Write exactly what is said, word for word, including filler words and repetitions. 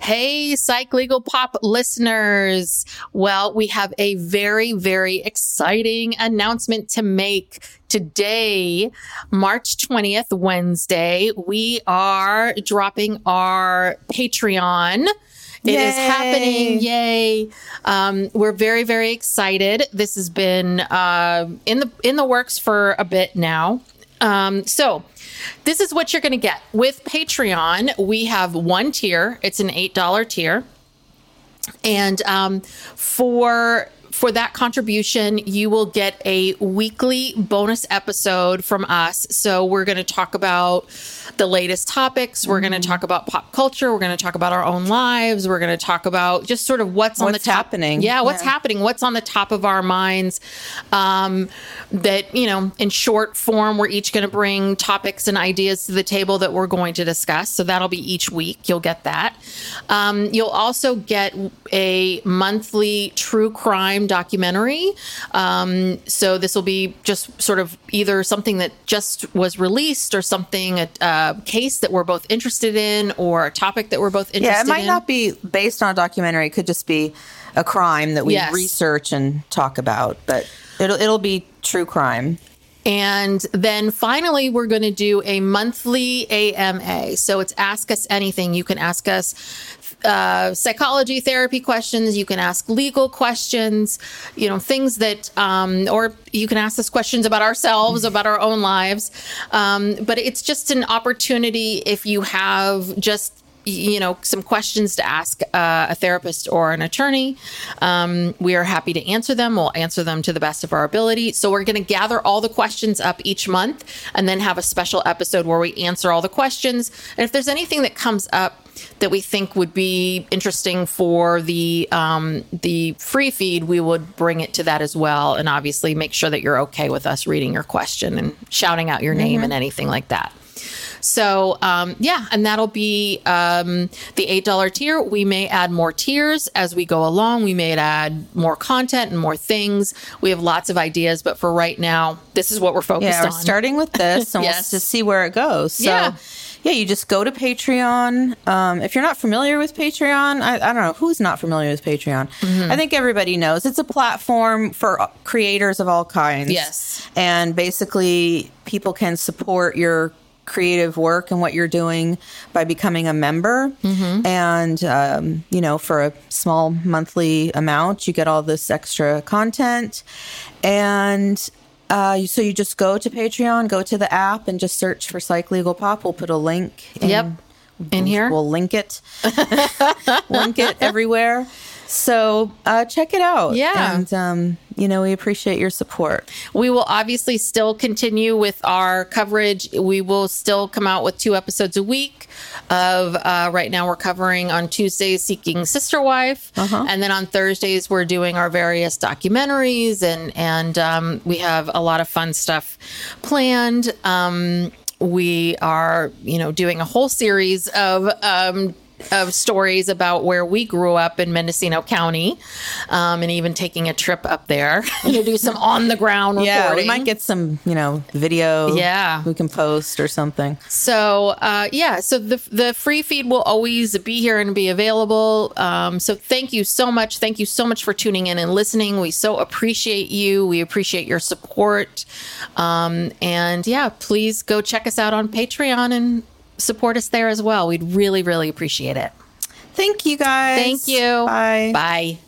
Hey, Psych Legal Pop listeners. Well, we have a very, very exciting announcement to make. Today, March twentieth, Wednesday, we are dropping our Patreon. It Yay. is happening. Yay. Um, we're very, very excited. This has been uh, in the in the works for a bit now. Um, so this is what you're going to get. With Patreon, we have one tier. It's an eight dollars tier. And um, for... For that contribution, you will get a weekly bonus episode from us. So we're going to talk about the latest topics. We're mm-hmm. going to talk about pop culture. We're going to talk about our own lives. We're going to talk about just sort of what's, what's on the top. happening. Yeah, what's yeah. happening. What's on the top of our minds. Um, that, you know, in short form, we're each going to bring topics and ideas to the table that we're going to discuss. So that'll be each week. You'll get that. Um, you'll also get a monthly true crime documentary. Um, so this will be just sort of either something that just was released or something, a, a case that we're both interested in or a topic that we're both interested in. Yeah, it might in. not be based on a documentary. It could just be a crime that we yes. research and talk about, but it'll it'll be true crime. And then finally, we're going to do a monthly A M A. So it's Ask Us Anything. You can ask us uh, psychology, therapy questions. You can ask legal questions, you know, things that, um, or you can ask us questions about ourselves, about our own lives. Um, but it's just an opportunity if you have just you know, some questions to ask uh, a therapist or an attorney. Um, we are happy to answer them. We'll answer them to the best of our ability. So we're going to gather all the questions up each month and then have a special episode where we answer all the questions. And if there's anything that comes up that we think would be interesting for the um, the free feed, we would bring it to that as well. And obviously make sure that you're okay with us reading your question and shouting out your name mm-hmm. and anything like that. So, um, yeah, and that'll be um, the eight dollars tier. We may add more tiers as we go along. We may add more content and more things. We have lots of ideas, but for right now, this is what we're focused yeah, we're on. starting with this and yes. we'll just see where it goes. So, yeah. yeah, you just go to Patreon. Um, if you're not familiar with Patreon, I, I don't know who's not familiar with Patreon. Mm-hmm. I think everybody knows it's a platform for creators of all kinds. Yes. And basically, people can support your creative work and what you're doing by becoming a member. Mm-hmm. And, um, you know, for a small monthly amount, you get all this extra content. And uh, so you just go to Patreon, go to the app and just search for Psych Legal Pop. We'll put a link in, yep. in here. We'll link it. link it everywhere. So uh, check it out. Yeah. And, um, you know, we appreciate your support. We will obviously still continue with our coverage. We will still come out with two episodes a week of, uh, right now we're covering on Tuesdays Seeking Sister Wife. Uh-huh. And then on Thursdays, we're doing our various documentaries and, and um, we have a lot of fun stuff planned. Um, we are, you know, doing a whole series of um of stories about where we grew up in Mendocino County, um, and even taking a trip up there to do some on the ground reporting. Yeah, we might get some, you know, video. Yeah, we can post or something. So, uh, yeah, so the the free feed will always be here and be available. Um, so thank you so much. Thank you so much for tuning in and listening. We so appreciate you. We appreciate your support. Um, and yeah, please go check us out on Patreon and support us there as well. We'd really, really appreciate it. Thank you, guys. Thank you. Bye. Bye.